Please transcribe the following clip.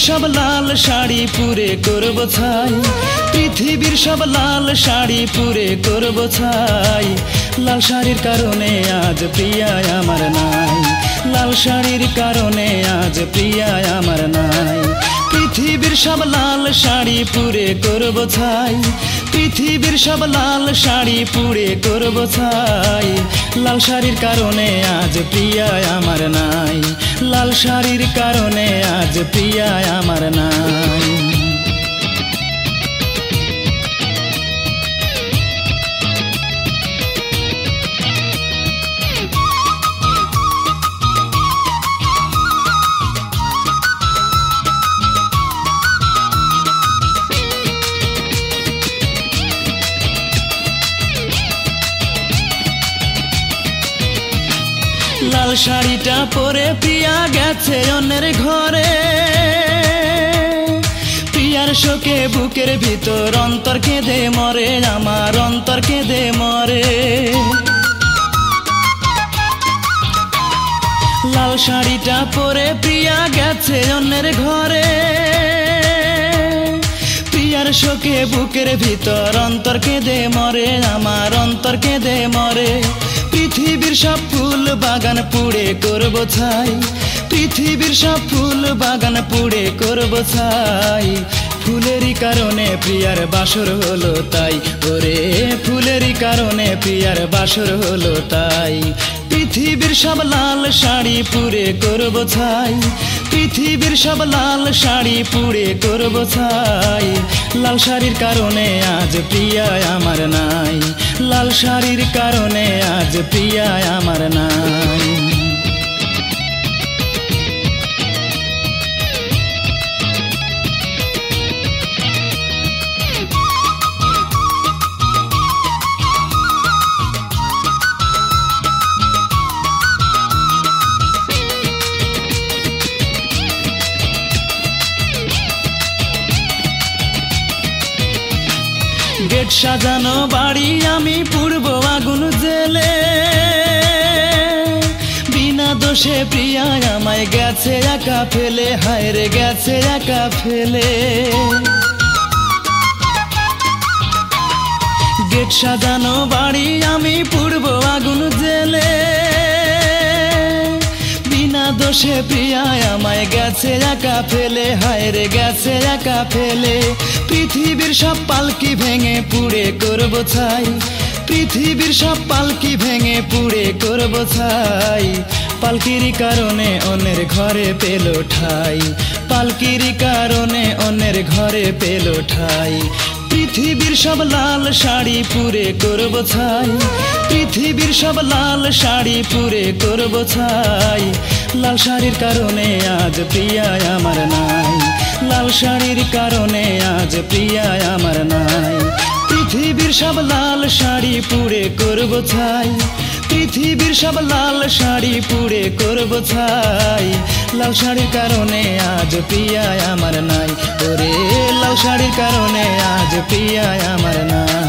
সব লাল শাড়ি পুরে করব ছাই, পৃথিবীর সব লাল শাড়ি পুরে করব ছাই। লাল শাড়ির কারণে আজ প্রিয়া আমার নাই, লাল শাড়ির কারণে আজ প্রিয়া আমার নাই। পৃথিবীর সব লাল শাড়ি পুরে করব ছাই, পৃথিবীর সব লাল শাড়ি পুরে করব ছাই। লাল শাড়ির কারণে আজ প্রিয়া আমার নাই, লাল শাড়ির কারণে আজ প্রিয়া আমার নাই। লাল শাড়িটা পরে প্রিয়া গেছে অন্যের ঘরে, প্রিয়ার শোকে বুকের ভিতর অন্তর কেঁদে মরে, আমার অন্তর কেঁদে মরে। লাল শাড়িটা পরে প্রিয়া গেছে অন্যের ঘরে, প্রিয়ার শোকে বুকের ভিতর অন্তর কেঁদে মরে, আমার অন্তর কেঁদে মরে। পৃথিবীর সব ফুল বাগান পুড়ে করব ছাই, পৃথিবীর সব ফুল বাগান পুড়ে করব ছাই। ফুলেরই কারণে প্রিয়ার বাসর হলো তাই, ওরে ফুলেরই কারণে প্রিয়ার বাসর হলো তাই। পৃথিবীর সব লাল শাড়ি পুরে করব ছাই, পৃথিবীর সব লাল শাড়ি পুড়ে করব ছাই। লাল শাড়ির কারণে আজ প্রিয়া আমার নাই, লাল শাড়ির কারণে আজ প্রিয়া আমার নাই। গেট সাজানো বাড়ি আমি পুড়ব আগুন জেলে, বিনা দোষে প্রিয়া আমায় গেছে একা ফেলে, হায় রে গেছে একা ফেলে। গেট সাজানো বাড়ি আমি পুড়ব আগুন জেলে, বিনা দোষে প্রিয়া আমায় গেছে একা ফেলে, হায় রে গেছে একা ফেলে। পৃথিবীর সব পালকি ভেঙে পুড়ে করব ছাই, পৃথিবীর সব পালকি ভেঙে পুড়ে করব ছাই। পালকির কারণে অন্যের ঘরে পেল ঠাই, পালকির কারণে অন্যের ঘরে পেল ঠাই। পৃথিবীর সব লাল শাড়ি পুরে করব ছাই, পৃথিবীর সব লাল শাড়ি পুরে করব ছাই। লাল শাড়ির কারণে আজ প্রিয়া আমার নাই, লাল শাড়ির কারণে আজ প্রিয়া আমার নাই। পৃথিবীর সব লাল শাড়ি পুড়ে করব ছাই, পৃথিবীর সব লাল শাড়ি পুড়ে করব ছাই। লাল শাড়ির কারণে আজ প্রিয়া আমার নাই, ওরে লাল শাড়ির কারণে আজ প্রিয়া আমার নাই।